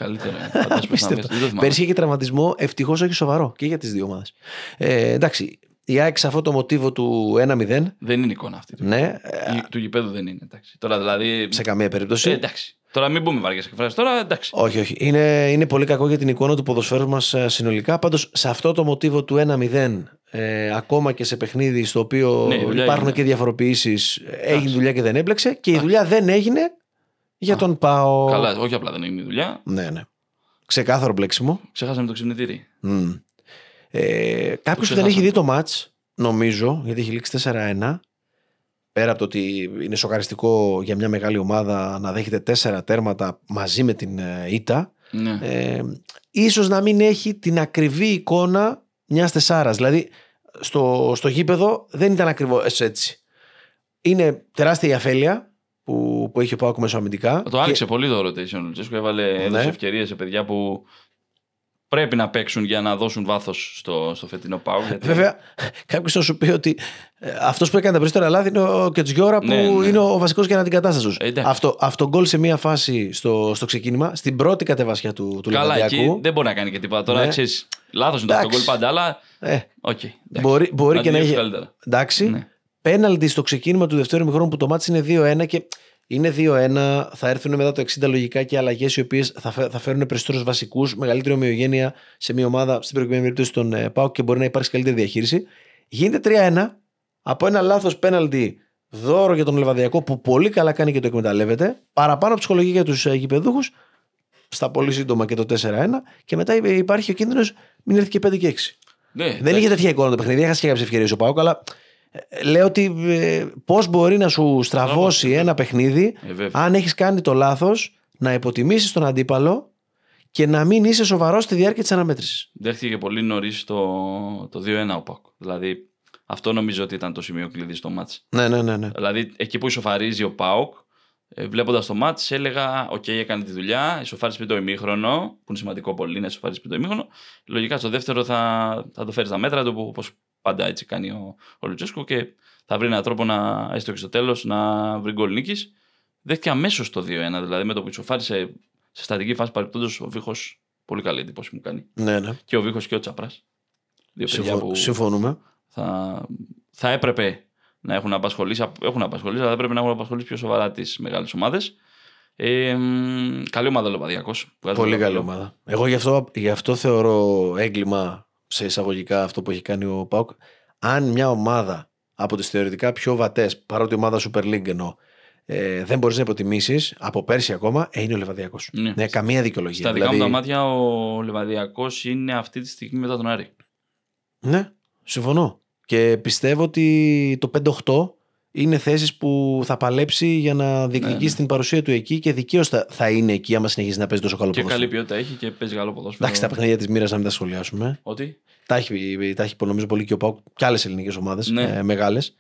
Πέρσι είχε τραυματισμό, ευτυχώς όχι σοβαρό και για τις δύο ομάδες. Εντάξει. Η ΑΕΚ σε αυτό το μοτίβο του 1-0. Δεν είναι εικόνα αυτή. Ναι. Του γηπέδου δεν είναι. Εντάξει. Τώρα δηλαδή. Σε καμία περίπτωση. Εντάξει. Τώρα μην πούμε βαριές εκφράσεις. Τώρα εντάξει. Όχι. Είναι πολύ κακό για την εικόνα του ποδοσφαίρου μας συνολικά. Πάντως σε αυτό το μοτίβο του 1-0, ακόμα και σε παιχνίδι στο οποίο υπάρχουν και διαφοροποιήσεις, έγινε δουλειά και δεν έμπλεξε. Και η δουλειά δεν έγινε για τον ΠΑΟ. Καλά, όχι απλά δεν έγινε η δουλειά. Ναι. Ξεκάθαρο μπλέξιμο. Ξεχάσαμε το ξυπνητήρι. Κάποιος που δεν έχει δει το μάτς, νομίζω, γιατί έχει λήξει 4-1, πέρα από το ότι είναι σοκαριστικό για μια μεγάλη ομάδα να δέχεται 4 τέρματα μαζί με την ήττα, ίσως να μην έχει την ακριβή εικόνα μιας 4. Δηλαδή στο γήπεδο δεν ήταν ακριβώς έτσι. Είναι τεράστια η αφέλεια που έχει ο ΠΑΟΚ μεσοαμυντικά. Το άνοιξε πολύ το rotation. Ο Λουτσέσκου έδωσε ευκαιρίες σε παιδιά που πρέπει να παίξουν για να δώσουν βάθος στο φετινό ΠΑΟΚ. Γιατί... Βέβαια, κάποιος θα σου πει ότι αυτός που έκανε τα περισσότερα λάθη είναι ο Κετζιόρα που είναι ο βασικός και αναντικατάστατος. Αυτό γκολ σε μία φάση στο ξεκίνημα, στην πρώτη κατεβασιά του Ολυμπιακού. Καλά, εκεί δεν μπορεί να κάνει και τίποτα. Τώρα ξέρεις, λάθος είναι το γκολ πάντα, αλλά. Μπορεί και να έχει. Εντάξει. Πέναλτι στο ξεκίνημα του δεύτερου ημιχρόνου που το μάτς είναι 2-1 και είναι 2-1. Θα έρθουν μετά το 60 λογικά και αλλαγές οι οποίες θα φέρουν περισσότερους βασικούς, μεγαλύτερη ομοιογένεια σε μια ομάδα, στην προηγούμενη περίπτωση των ΠΑΟΚ και μπορεί να υπάρξει καλύτερη διαχείριση. Γίνεται 3-1 από ένα λάθος πέναλτι δώρο για τον Λεβαδιακό που πολύ καλά κάνει και το εκμεταλλεύεται. Παραπάνω ψυχολογία για τους γηπεδούχους. Στα πολύ σύντομα και το 4-1. Και μετά υπάρχει ο κίνδυνος μην έρθει και 5 και 6. Ναι, δεν είχε τέτοια εικόνα το παιχνίδι. Έχασε και κάποιες ευκαιρίες ο ΠΑΟΚ, αλλά λέω ότι πώς μπορεί να σου στραβώσει ένα παιχνίδι αν έχεις κάνει το λάθος να υποτιμήσεις τον αντίπαλο και να μην είσαι σοβαρός στη διάρκεια της αναμέτρησης. Δέχτηκε πολύ νωρίς το 2-1 ο ΠΑΟΚ. Δηλαδή, αυτό νομίζω ότι ήταν το σημείο κλειδί στο μάτς. Ναι. Δηλαδή, εκεί που ισοφαρίζει ο ΠΑΟΚ, βλέποντας το μάτς, έλεγα: οκ, έκανε τη δουλειά, ισοφάρισε πριν το ημίχρονο, που είναι σημαντικό πολύ να ισοφάρισε πριν το ημίχρονο. Λογικά στο δεύτερο θα το φέρει στα μέτρα του, όπως πάντα έτσι κάνει ο Λουτσέσκου, και θα βρει έναν τρόπο έστω και στο τέλος να βρει γκολ νίκης. Δέχτηκε αμέσως το 2-1, δηλαδή με το που ισοφάρισε σε στατική φάση παρεπτόντως ο Βίχος. Πολύ καλή εντύπωση μου κάνει. Ναι. Και ο Βίχος και ο Τσαπράς. Δύο παιδιά που συμφωνούμε. Θα έπρεπε να έχουν απασχολήσει, αλλά θα έπρεπε να έχουν απασχολήσει πιο σοβαρά τις μεγάλες ομάδες. Καλή ομάδα ο Λεβαδιακός. Πολύ καλή ομάδα. Εγώ γι' αυτό θεωρώ έγκλημα σε εισαγωγικά αυτό που έχει κάνει ο ΠΑΟΚ. Αν μια ομάδα από τις θεωρητικά πιο βατές, παρότι ομάδα Super League εννοώ, δεν μπορείς να υποτιμήσεις από πέρσι ακόμα, είναι ο Λεβαδιακός. Ναι, καμία δικαιολογία. Στα δικά μου τα μάτια ο Λεβαδιακός είναι αυτή τη στιγμή μετά τον Άρη. Ναι, συμφωνώ. Και πιστεύω ότι το 5-8 είναι θέσεις που θα παλέψει για να διεκδικήσει την παρουσία του εκεί και δικαίως θα είναι εκεί άμα συνεχίζει να παίζει τόσο καλό ποδόσφαιρο. Και καλή ποιότητα έχει και παίζει καλό ποδόσφαιρο. Εντάξει, τα παιχνίδια της μοίρας να μην τα σχολιάσουμε. Ότι? Τα έχει νομίζω πολύ και ο ΠΑΟΚ και άλλες ελληνικές ομάδες μεγάλες.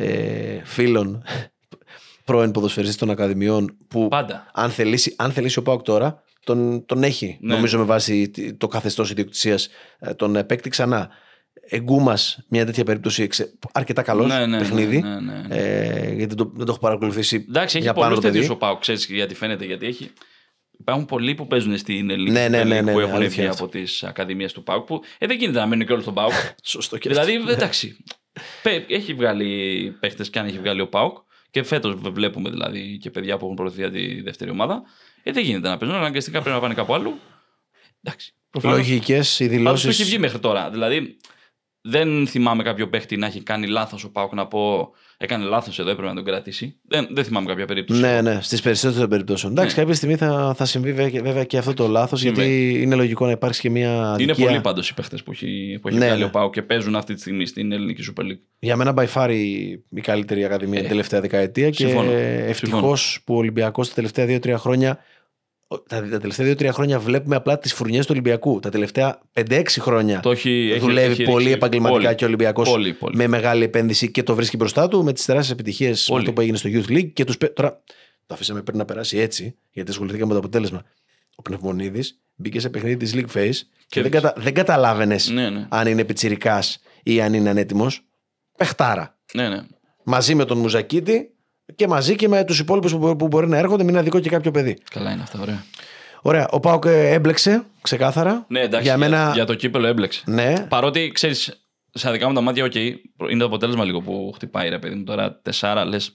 Φίλων πρώην ποδοσφαιριστής των ακαδημιών που πάντα. Αν θελήσει ο ΠΑΟΚ τώρα τον έχει νομίζω με βάση το καθεστώς ιδιοκτησίας τον παίκτη ξανά. Εγκούμας μια τέτοια περίπτωση αρκετά καλός παιχνίδι. Γιατί δεν το έχω παρακολουθήσει. Εντάξει, έχει πολλούς τέτοιους ο ΠΑΟΚ, ξέρεις γιατί φαίνεται, γιατί υπάρχουν πολλοί που παίζουν στην ελληνική που έχουν βγει από τις ακαδημίες του ΠΑΟΚ που δεν γίνεται να μένουν και όλοι στον ΠΑΟΚ. Σωστό και δηλαδή, εντάξει, έχει βγάλει παίχτες και αν έχει βγάλει ο ΠΑΟΚ και φέτος βλέπουμε δηλαδή και παιδιά που έχουν προωθεί για τη δεύτερη ομάδα. Δεν γίνεται να παίζουν, αναγκαστικά πρέπει να πάνε κάπου αλλού. Εντάξει. Λογικές οι δηλώσεις. Αυτό έχει βγει μέχρι τώρα. Δηλαδή, δεν θυμάμαι κάποιο παίχτη να έχει κάνει λάθος ο ΠΑΟΚ να πω έκανε λάθος εδώ, έπρεπε να τον κρατήσει. Δεν θυμάμαι κάποια περίπτωση. Ναι, στις περισσότερες περιπτώσεις. Εντάξει, κάποια στιγμή θα συμβεί βέβαια και αυτό το λάθος, γιατί είναι λογικό να υπάρξει και μια αδικία. Είναι πολλοί πάντως οι παίχτες που έχει βγάλει ο ΠΑΟΚ και παίζουν αυτή τη στιγμή στην ελληνική Super League. Για μένα by far η καλύτερη ακαδημία την τελευταία δεκαετία και ευτυχώς που ο Ολυμπιακός τα τελευταία 2-3 χρόνια. Τα τελευταία 2-3 χρόνια βλέπουμε απλά τις φουρνιές του Ολυμπιακού. Τα τελευταία 5-6 χρόνια δουλεύει πολύ επαγγελματικά και ο Ολυμπιακός με μεγάλη επένδυση και το βρίσκει μπροστά του με τις τεράστιες επιτυχίες με το που έγινε στο Youth League. Και τώρα το αφήσαμε πριν να περάσει έτσι, γιατί ασχοληθήκαμε με το αποτέλεσμα. Ο Πνευμονίδης μπήκε σε παιχνίδι της League Phase και δεν καταλάβαινες αν είναι πιτσιρικάς ή αν είναι ανέτοιμος. Παιχτάρα. Μαζί με τον Μουζακίτη. Και μαζί και με τους υπόλοιπους που μπορεί να έρχονται, μην είναι αδικό και κάποιο παιδί. Καλά είναι αυτά, ωραία. Ωραία. Ο ΠΑΟΚ έμπλεξε ξεκάθαρα. Ναι, εντάξει, για το κύπελο έμπλεξε. Ναι. Παρότι ξέρεις, στα δικά μου τα μάτια, είναι το αποτέλεσμα λίγο που χτυπάει, ρε παιδί μου. Τώρα 4 λες.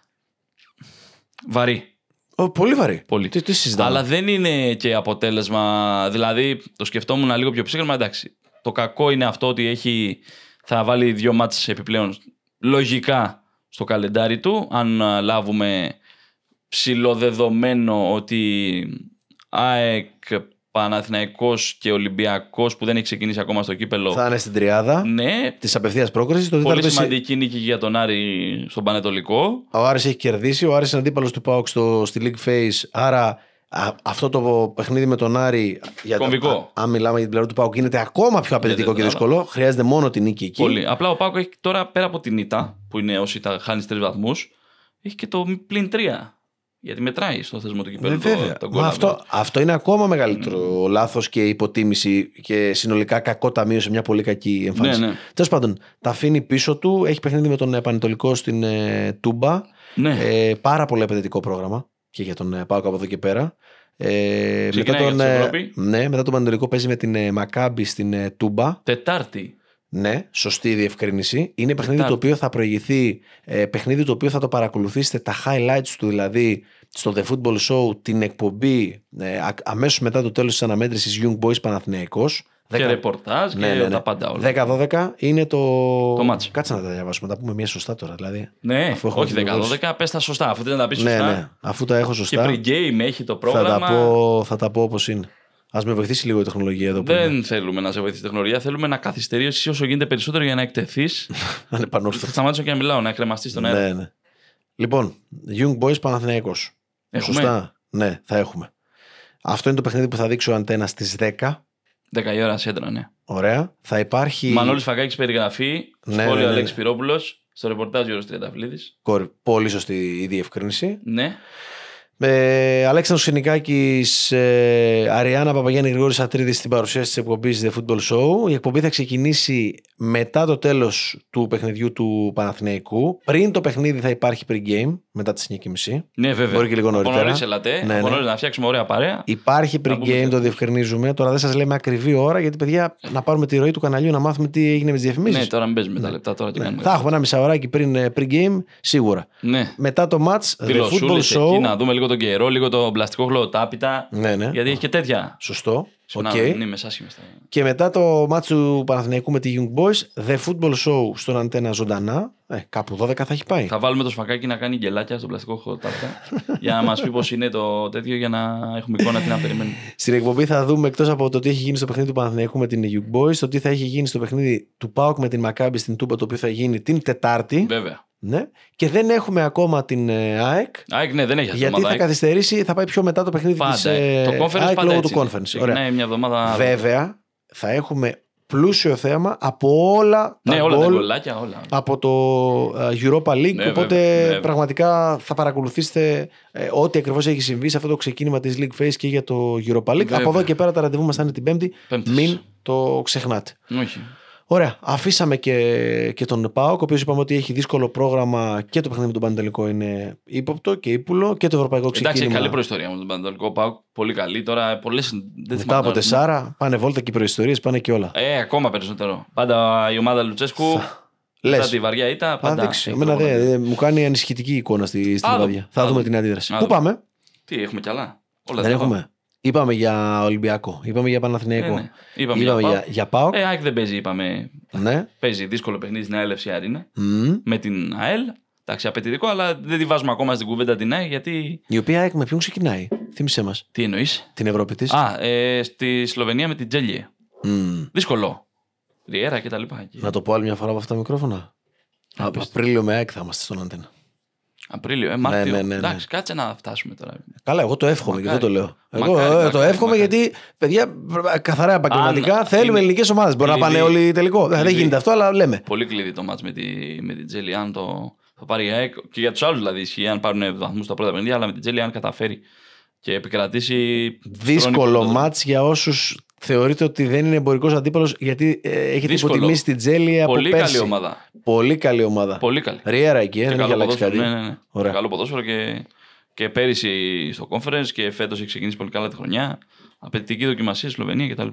Βαρύ. Πολύ βαρύ. Πολύ. Τι συζητάμε. Αλλά δεν είναι και αποτέλεσμα. Δηλαδή, το σκεφτόμουν λίγο πιο ψύχρεμα. Εντάξει. Το κακό είναι αυτό ότι θα βάλει 2 μάτς επιπλέον. Λογικά. Στο καλεντάρι του, αν λάβουμε ψιλοδεδομένο ότι ΑΕΚ, Παναθηναϊκός και Ολυμπιακός που δεν έχει ξεκινήσει ακόμα στο κύπελο θα είναι στην τριάδα της απευθείας πρόκρισης. Πολύ σημαντική νίκη για τον Άρη στον Πανετολικό. Ο Άρης έχει κερδίσει, ο Άρης είναι αντίπαλος του ΠΑΟΚ στη League Phase, άρα αυτό το παιχνίδι με τον Άρη, αν μιλάμε για την πλευρά του ΠΑΟΚ, γίνεται ακόμα πιο απαιτητικό και δύσκολο. Χρειάζεται μόνο την νίκη εκεί. Πολύ. Απλά ο ΠΑΟΚ έχει τώρα πέρα από την ήττα, που είναι όσοι τα χάνει 3 βαθμούς, έχει και το πλην 3. Γιατί μετράει στο θεσμό του κυπέλλου. Αυτό είναι ακόμα μεγαλύτερο λάθος και υποτίμηση και συνολικά κακό ταμείο σε μια πολύ κακή εμφάνιση. Ναι. Τέλος πάντων, τα αφήνει πίσω του. Έχει παιχνίδι με τον Πανετολικό στην Τούμπα. Ναι. Πάρα πολύ απαιτητικό πρόγραμμα και για τον ΠΑΟΚ από εδώ και πέρα. Μετά τον Πανετολικό παίζει με την Μακάμπι στην Τούμπα. Τετάρτη. Ναι, σωστή η διευκρίνηση. Είναι παιχνίδι το οποίο θα προηγηθεί, παιχνίδι το οποίο θα το παρακολουθήσετε τα highlights του, δηλαδή στο The Football Show, την εκπομπή αμέσως μετά το τέλος της αναμέτρησης Young Boys Παναθηναϊκός. Και ρεπορτάζ και τα πάντα όλα. 10-12 είναι το μάτσο. Κάτσε να τα διαβάσουμε, τα πούμε μία σωστά τώρα. Δηλαδή, ναι, όχι 10-12, πες τα σωστά. Αφού δεν τα πεις σωστά. Ναι, αφού τα έχω σωστά. Και pre-game έχει το πρόγραμμα. Θα τα πω όπως είναι. Ας με βοηθήσει λίγο η τεχνολογία εδώ. Δεν θέλουμε να σε βοηθήσει η τεχνολογία. Θέλουμε να καθυστερήσεις όσο γίνεται περισσότερο για να εκτεθείς. Θα σταμάτησω και να μιλάω, να κρεμαστείς στον αέρα. Ναι. Λοιπόν, Young Boys Παναθηναϊκός. Σωστά. Ναι, θα έχουμε. Αυτό είναι το παιχνίδι που θα δείξει ο Αντένα στις 10. 10 η ώρα Σέντρα, ναι. Ωραία. Θα υπάρχει. Μανώλης Φακάκης περιγραφή. Σχόλιο Αλέξη Πυρόπουλος. Στο ρεπορτάζ Γιώργος Τριανταφυλλίδης. Πολύ σωστή η διευκρίνηση. Ναι. Αλέξανδρος Ξενικάκης, Αριάννα Παπαγιάννη, Γρηγόρης Ατρίδης στην παρουσίαση της εκπομπής The Football Show. Η εκπομπή θα ξεκινήσει μετά το τέλος του παιχνιδιού του Παναθηναϊκού. Πριν το παιχνίδι θα υπάρχει pre-game, μετά τις 9:30. Ναι, βέβαια. Μπορεί και λίγο νωρίτερα. Από νωρίς ελάτε. Ναι. Να φτιάξουμε ωραία παρέα. Υπάρχει pre-game, το διευκρινίζουμε. Τώρα δεν σας λέμε ακριβή ώρα, γιατί παιδιά να πάρουμε τη ροή του καναλιού να μάθουμε τι έγινε με τις διαφημίσεις. Ναι, τώρα μην παίζουμε τα λεπτά. Τώρα θα έχουμε ένα μισάωράκι πριν pre-game, σίγουρα. Ναι. Μετά το match, The Football Show. Εκεί, να δούμε λίγο τον καιρό, λίγο το πλαστικό χλωτάπιτα. Ναι. Γιατί έχει και τέτοια. Σωστό. Okay. Και μετά το μάτσο του Παναθηναϊκού με τη Young Boys, The Football Show στον Αντένα ζωντανά. Κάπου 12 θα έχει πάει. Θα βάλουμε το Σφακάκι να κάνει γκελάκια στο πλαστικό χωτάπτα για να μας πει πώς είναι το τέτοιο, για να έχουμε εικόνα τι να περιμένουμε. Στην εκπομπή θα δούμε, εκτός από το τι έχει γίνει στο παιχνίδι του Παναθηναϊκού με την Young Boys, το τι θα έχει γίνει στο παιχνίδι του ΠΑΟΚ με την Μακάμπι στην Τούμπα, το οποίο θα γίνει την Τετάρτη. Βέβαια. Ναι. Και δεν έχουμε ακόμα την ΑΕΚ. ΑΕΚ, ναι, δεν έχει αυτή. Γιατί θα καθυστερήσει, θα πάει πιο μετά το παιχνίδι της ΑΕΚ λόγω του conference. Ωραία. Μια εβδομάδα. Βέβαια, θα έχουμε πλούσιο θέαμα από όλα τα γκολάκια, όλα. Από το Europa League. Ναι, οπότε πραγματικά θα παρακολουθήσετε ό,τι ακριβώς έχει συμβεί σε αυτό το ξεκίνημα της League Phase και για το Europa League. Βέβαια. Από εδώ και πέρα τα ραντεβού μας θα είναι την Πέμπτη. Μην το ξεχνάτε. Όχι. Ωραία. Αφήσαμε και τον ΠΑΟΚ, ο οποίος είπαμε ότι έχει δύσκολο πρόγραμμα και το παιχνίδι με τον Πανετολικό είναι ύποπτο και ύπουλο και το ευρωπαϊκό ξεκίνημα. Εντάξει, καλή προϊστορία με τον Πανετολικό ΠΑΟΚ. Πολύ καλή. Τώρα πολλές. Μετά από 4 πάνε βόλτα και οι προϊστορίες, πάνε και όλα. Ακόμα περισσότερο. Πάντα η ομάδα Λουτσέσκου. Μετά τη βαριά ήττα. Εμένα μου κάνει ανησυχητική εικόνα στην βαριά. Θα δούμε την αντίδραση. Πού πάμε? Τι, έχουμε κι άλλα. Δεν έχουμε. Είπαμε για Ολυμπιακό, είπαμε για Παναθηναϊκό. Ναι. Είπαμε για ΠΑΟΚ. ΑΕΚ δεν παίζει, είπαμε. Ναι. Παίζει δύσκολο παιχνίδι στην ΑΕΛ FC Arena με την ΑΕΛ. Εντάξει, απαιτητικό, αλλά δεν τη βάζουμε ακόμα στην κουβέντα την ΑΕΚ, γιατί. Η οποία ΑΕΚ με ποιον ξεκινάει, θύμισέ μας. Τι εννοείς? Την Ευρώπη της. Στη Σλοβενία με την Τζέλιε. Δύσκολο. Ριέρα και τα λοιπά. Να το πω άλλη μια φορά από αυτά τα μικρόφωνα. Απρίλιο με ΑΕΚ θα είμαστε στον Αντένα. Απρίλιο, Μάρτιο. Εντάξει, κάτσε να φτάσουμε τώρα. Καλά, εγώ το εύχομαι και δεν το λέω. Εγώ το εύχομαι γιατί, παιδιά, καθαρά επαγγελματικά θέλουμε ελληνικές ομάδες. Μπορεί να πάνε όλοι τελικό. Δεν γίνεται αυτό, αλλά λέμε. Πολύ κλειδί το μάτς με την Τζέλη. Αν το πάρει η ΑΕΚ, και για τους άλλους δηλαδή ισχύει, αν πάρουν βαθμούς στα πρώτα παιχνίδια, αλλά με την Τζέλη, αν καταφέρει και επικρατήσει. Δύσκολο μάτς για όσους θεωρείτε ότι δεν είναι εμπορικός αντίπαλος, γιατί έχετε υποτιμήσει την Τζέλη από πολύ πέρσι. Καλή ομάδα. Πολύ καλή ομάδα. Πολύ καλή. Ριέρα εκεί, δεν έχει αλλάξει κάτι. Ναι. Καλό ποδόσφαιρο και πέρυσι στο conference και φέτος έχει ξεκινήσει πολύ καλά τη χρονιά. Απαιτητική δοκιμασία, Σλοβενία κτλ.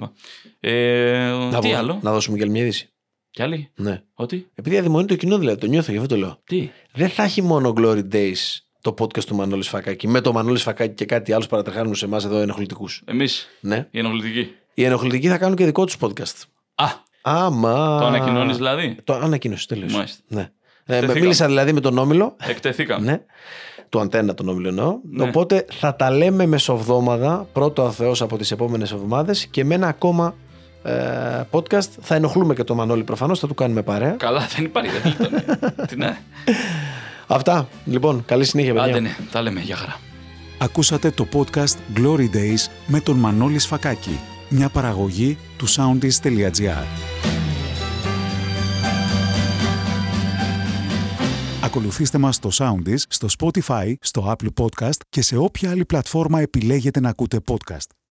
Τι άλλο? Να δώσουμε και άλλη μια είδηση. Κι άλλη? Ναι. Ότι? Επειδή αδειμονεί το κοινό, δηλαδή, το νιώθω, γι' αυτό το λέω. Τι? Δεν θα έχει μόνο Glory Days το podcast του Μανώλη Φακάκη, με το Μανώλη Φακάκη και κάτι άλλους παρατρεχάνους σε εμάς εδώ ενοχλητικούς. Εμείς. Ναι. Οι ενοχλητικοί. Οι ενοχλητικοί θα κάνουν και δικό τους podcast. Το ανακοινώνεις δηλαδή? Το ανακοίνωσε, τελείως. Μάλιστα. Ναι. Μίλησα δηλαδή με τον Όμιλο. Εκτεθήκαμε. Ναι. Του Αντένα τον Όμιλο εννοώ. Ναι. Οπότε θα τα λέμε μεσοβδόμαδα, πρώτο ο Θεός από τις επόμενες εβδομάδες, και με ένα ακόμα podcast. Θα ενοχλούμε και τον Μανώλη προφανώς, θα του κάνουμε παρέα. Καλά, δεν υπάρχει. Τι ναι. Αυτά. Λοιπόν, καλή συνέχεια, παιδιά. Άντε, ναι, τα λέμε. Γεια χαρά. Ακούσατε το podcast Glory Days με τον Μανώλη Σφακάκη, μια παραγωγή του Soundis.gr. Ακολουθήστε μας στο Soundis, στο Spotify, στο Apple Podcast και σε όποια άλλη πλατφόρμα επιλέγετε να ακούτε podcast.